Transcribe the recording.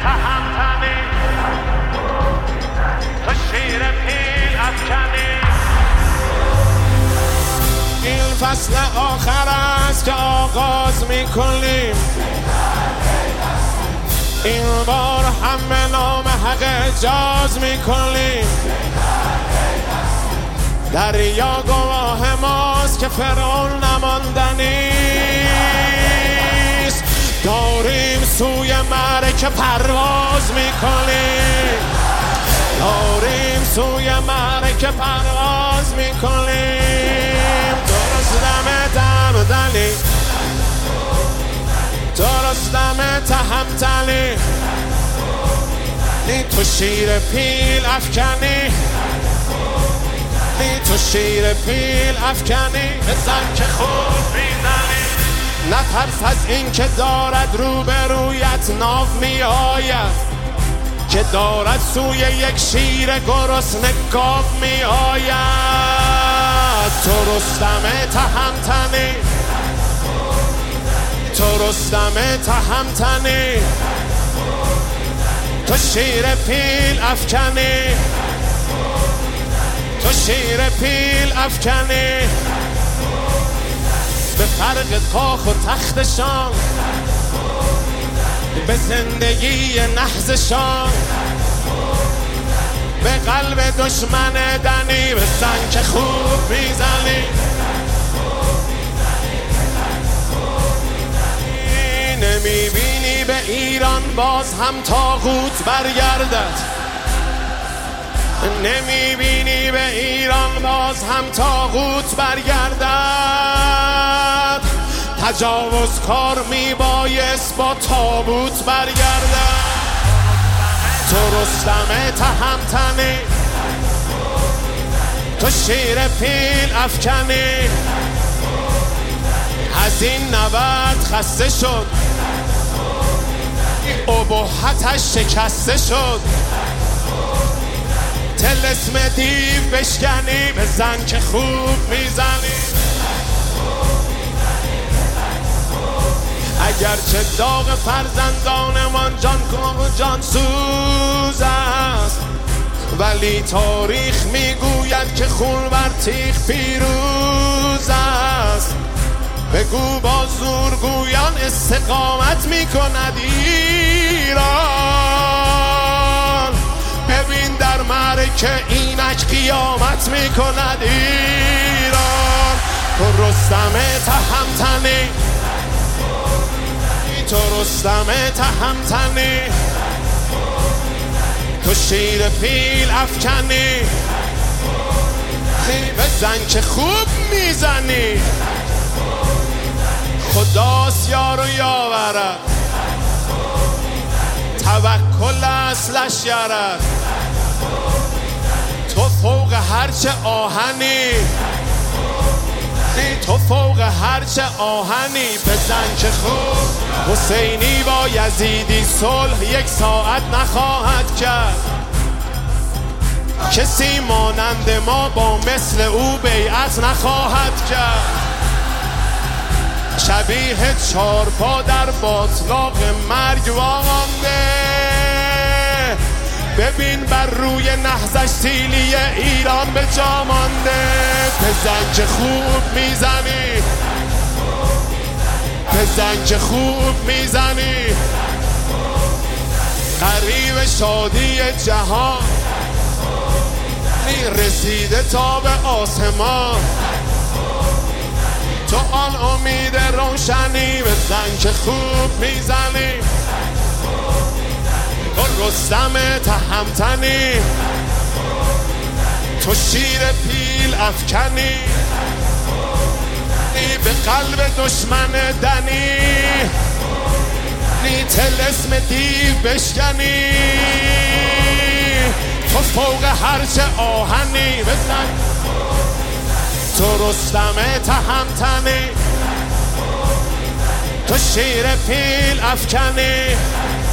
تهمتنی، تو شیر پیل افکنی. این فصل آخر است که آغاز میکنیم، این بار هم به نام حق اجاز میکنیم. دریا گواه ماست که فرعون نماندنیست. داریم سوی معرکه پرواز میکنیم، داریم سوی معرکه پرواز میکنیم. درستم تهمتنی، درستم تهمتنی، نی تو شیر پیل افکنی، نی تو شیر پیل افکنی. بزن که خوب میزنی، نترس از این که دارد روبرویت ناو می آید، که دارد سوی یک شیر گرسنه گاو می آید. تو رستم تهمتنی، تو رستم تهمتنی، تو شیر پیل افکنی، تو شیر پیل افکنی. به فرق کاخ و تختشان، به زندگی نحزشان، به قلب دشمن دنی بزن که خوب میزنی. نمیبینی به ایران باز هم طاغوت برگردد، نمیبینی به ایران باز هم طاغوت برگردد. تجاوزکار میبایست با تابوت برگردد. تو رستم تهمتنی، تو شیر پیل افکنی. از این نبرد خسته شد، ابهتش شکسته شد. طلسم دیو بشکنی، بزن که خوب میزنی. اگرچه داغ فرزندانمان جان سوز است، ولی تاریخ میگوید که خون بر تیغ پیروز است. بگو با زورگویان استقامت میکند ایران، ببین در معرکه اینک قیامت میکند ایران. تو رستم تهمتنی، تو رستم تهمتنی، تو شیر پیل افکنی. بزن که خوب میزنی، خداست یار و یاورد، توکل اصلش یارد. تو فوق هرچه آهنی، تو فوق هرچه آهنی. بزن که خوب حسینی با یزیدی صلح یک ساعت نخواهد کرد، کسی مانند ما با مثل او بیعت نخواهد کرد. شبیه چارپا در باطلاق مرگ وامانده، ببین بر روی نهضش سیلی ایران به جا مانده. بزن که خوب میزنی، بزن که خوب میزنی. قریب شادی جهان رسیده تا به آسمان، تو آن امید روشنی. بزن که خوب میزنی، تو رستم تهمتنی، تو شیر پیل افکنی. به قلب دشمن دنی، طلسم دیو بشکنی. تو فوق هرچه آهنی، بزن تو رستم تهمتنی، تو شیر پیل افکنی.